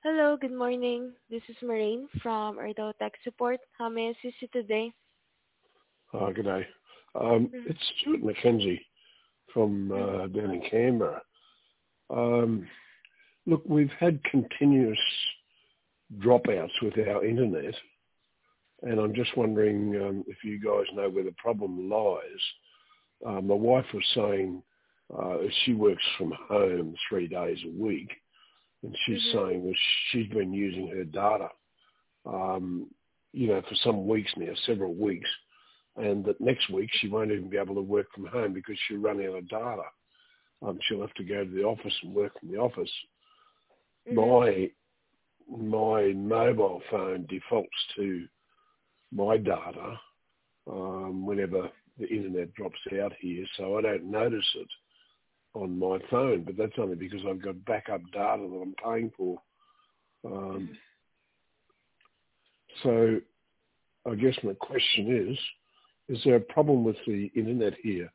Hello, good morning. This is Maureen from Erdo Tech Support. How may I assist you today? Good day. Mm-hmm. It's Stuart McKenzie from down in Canberra. Um, Look, we've had continuous dropouts with our internet, and I'm just wondering if you guys know where the problem lies. My wife was saying she works from home 3 days a week, and she's Mm-hmm. saying that she's been using her data, for some weeks now, several weeks, and that next week she won't even be able to work from home because she'll run out of data. She'll have to go to the office and work from the office. Mm-hmm. My mobile phone defaults to my data whenever the internet drops out here, so I don't notice it on my phone, but that's only because I've got backup data that I'm paying for. So I guess my question is there a problem with the internet here?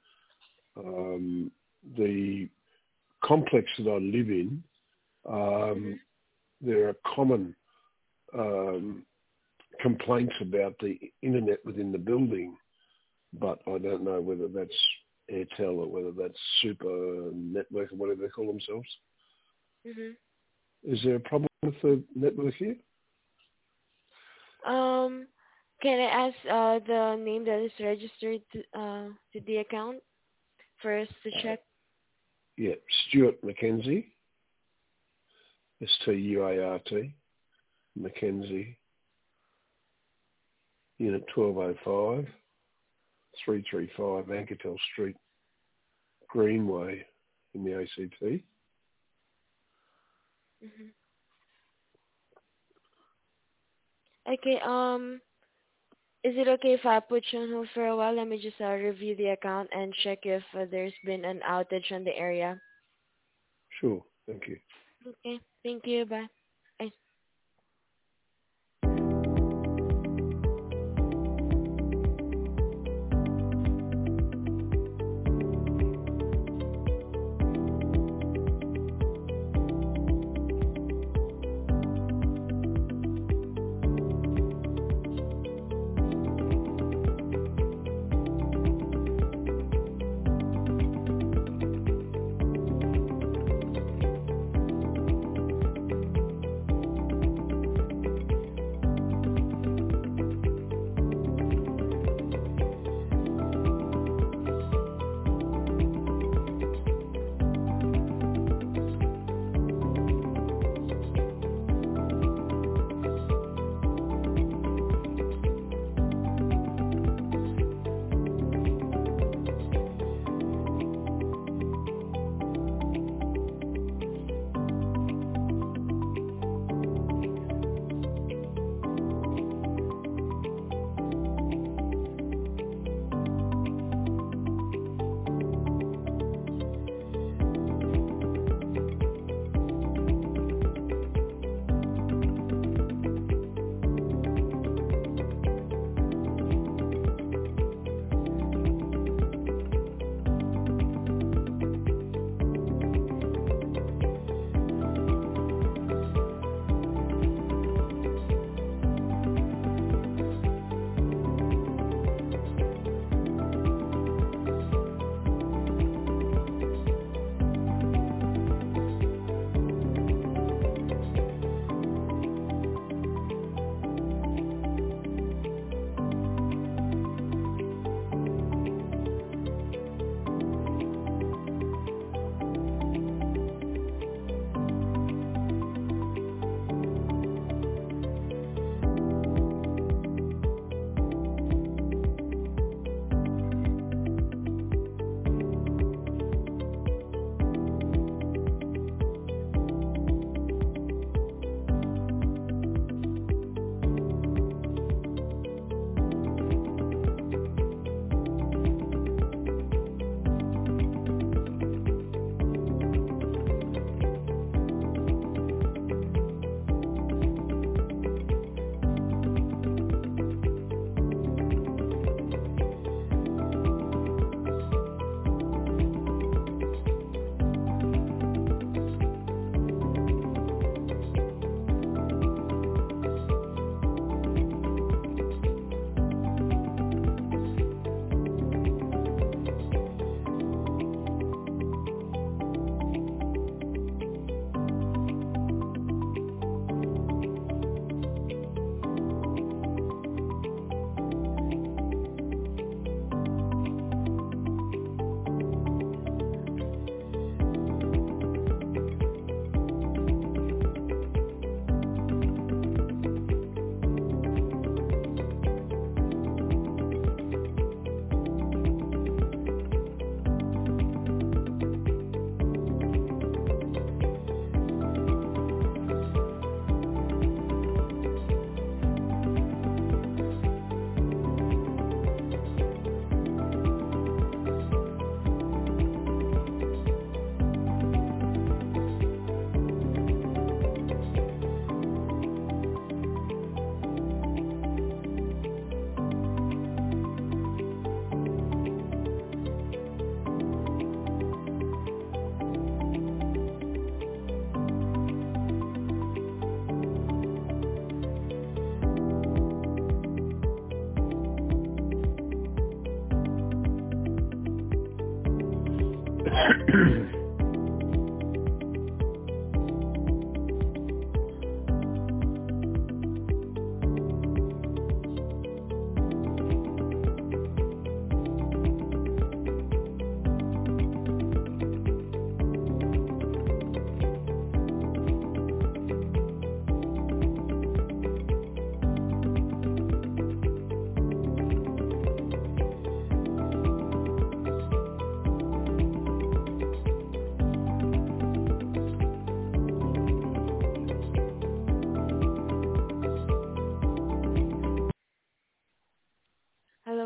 The complex that I live in, there are common complaints about the internet within the building, but I don't know whether that's Airtel or whether that's Super Network or whatever they call themselves. Mm-hmm. Is there a problem with the network here? Um, can I ask the name that is registered to the account for us to check? Yeah, Stuart McKenzie, Stuart, McKenzie, Unit 1205, 335 Ankertel Street, Greenway in the ACT. Mm-hmm. Okay. Is it okay if I put you on hold for a while? Let me just review the account and check if there's been an outage on the area. Sure, thank you. Okay. Thank you. Bye. Bye.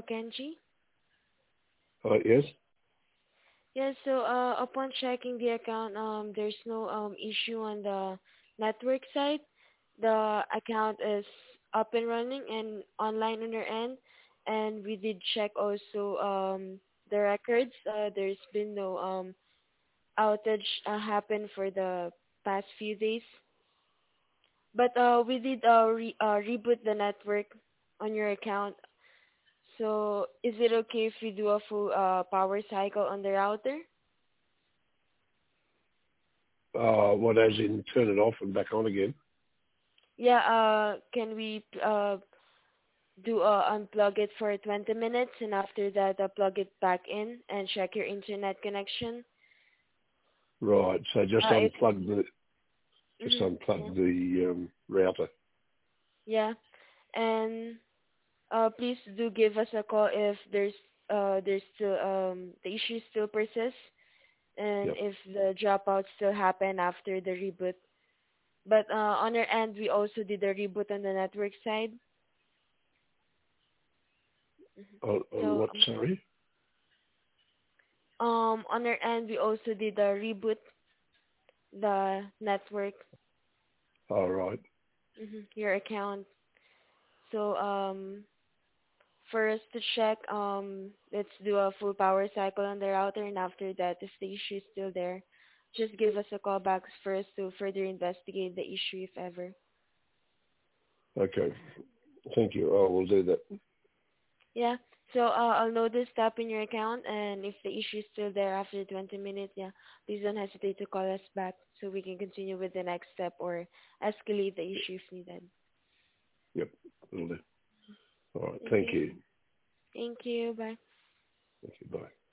Kenji? Yes? Yes, so upon checking the account, there's no issue on the network side. The account is up and running and online on your end, and we did check also the records. There's been no outage happen for the past few days, but we did reboot the network on your account. So is it okay if we do a full power cycle on the router? What, as in turn it off and back on again? Yeah, can we do unplug it for 20 minutes and after that plug it back in and check your internet connection? Right. So If just mhm, yeah, unplug the router. yeah, and please do give us a call if there's still the issue still persists and Yep. if the dropouts still happen after the reboot. But on our end, we also did a reboot on the network side. Mhm. On So what, sorry? on our end, we also did a reboot the network, All right. your account. So for us to check, let's do a full power cycle on the router, and after that, if the issue is still there, just give us a call back first to further investigate the issue if ever. Okay. Thank you. I will do that. Yeah. So I'll note this stop in your account, and if the issue is still there after 20 minutes, yeah, please don't hesitate to call us back so we can continue with the next step or escalate the issue if needed. Yep. Will do. All right. Thank Thank you. you. Thank you. Bye. Thank you. Bye.